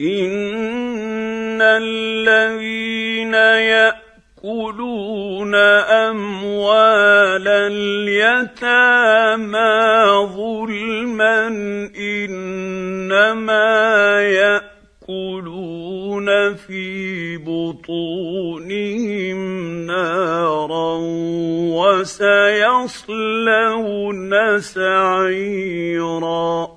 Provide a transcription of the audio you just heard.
إن الذين يأكلون أموال اليتامى ظلما إنما يأكلون في بطونهم نارا وسيصلون سعيرا.